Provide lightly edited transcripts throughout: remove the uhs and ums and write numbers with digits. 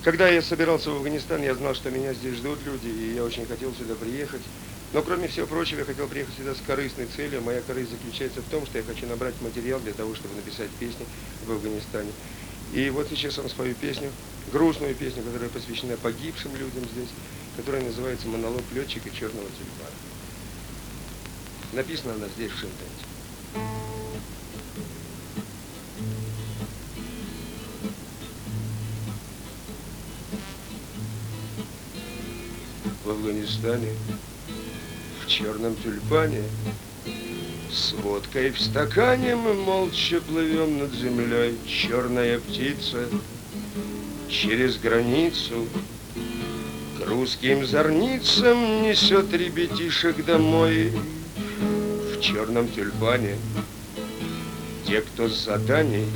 Когда я собирался в Афганистан, я знал, что меня здесь ждут люди, и я очень хотел сюда приехать. Но, кроме всего прочего, я хотел приехать сюда с корыстной целью. Моя корысть заключается в том, что я хочу набрать материал для того, чтобы написать песни в Афганистане. И вот сейчас я вам спою песню, грустную песню, которая посвящена погибшим людям здесь, которая называется «Монолог летчика черного тюльпана». Написана она здесь, в Шымкенте. В Афганистане, в черном тюльпане, с водкой в стакане мы молча плывем над землей. Черная птица через границу к русским зорницам несет ребятишек домой. В черном тюльпане те, кто с заданий,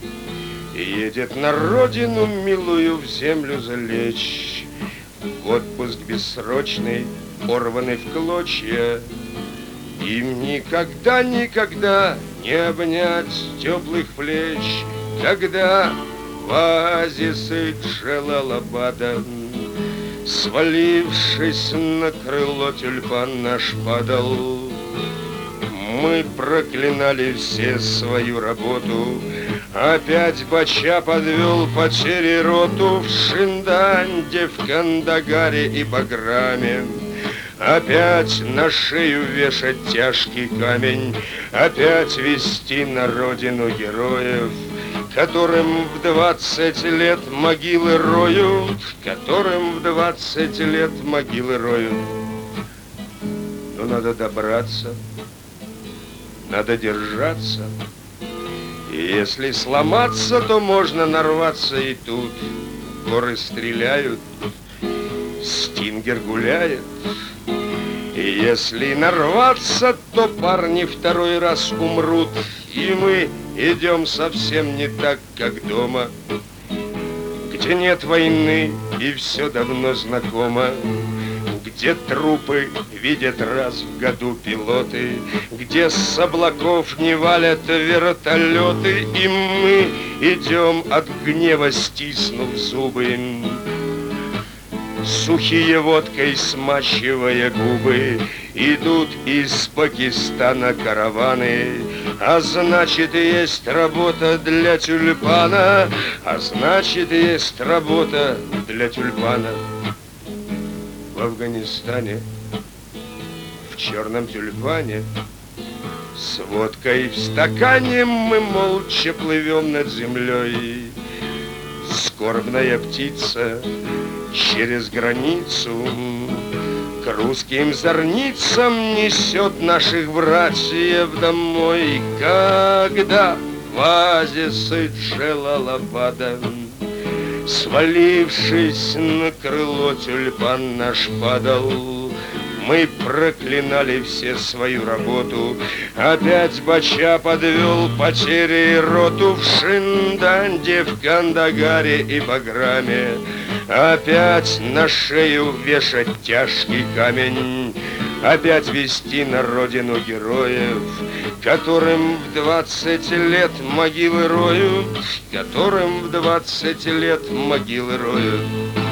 едет на родину милую в землю залечь. В отпуск бессрочный, порванный в клочья, им никогда, никогда не обнять теплых плеч, когда в оазисы Джалалабада, свалившись на крыло, тюльпан наш падал. Мы проклинали все свою работу, опять Бача подвел потери роту в Шинданде, в Кандагаре и Баграме. Опять на шею вешать тяжкий камень, опять вести на родину героев, которым в 20 лет могилы роют, которым в 20 лет могилы роют. Но надо добраться, надо держаться. И если сломаться, то можно нарваться и тут. Горы стреляют, стингер гуляет. И если нарваться, то парни второй раз умрут. И мы идем совсем не так, как дома, где нет войны и все давно знакомо, где трупы видят раз в году пилоты, где с облаков не валят вертолеты, и мы идем от гнева, стиснув зубы, сухие водкой смачивая губы. Идут из Пакистана караваны, а значит, есть работа для тюльпана, а значит, есть работа для тюльпана. В Афганистане, в черном тюльпане, с водкой в стакане мы молча плывем над землей. Скорбная птица через границу к русским зорницам несет наших братьев домой. Когда в оазисы Джалалабада, свалившись на крыло, тюльпан наш падал, мы проклинали все свою работу, опять Бача подвел потери роту в Шинданде, в Кандагаре и Баграме. Опять на шею вешать тяжкий камень, опять вести на родину героев, которым в 20 лет могилы роют, которым в 20 лет могилы роют.